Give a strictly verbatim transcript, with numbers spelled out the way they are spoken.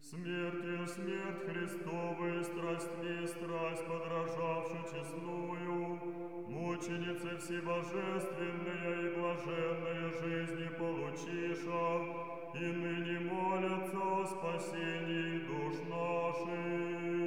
Смертью смерть Христовой, страстьми страсть подражавшую честную, мученицы всебожественные и блаженные жизни получиша, и ныне молятся о спасении душ наших.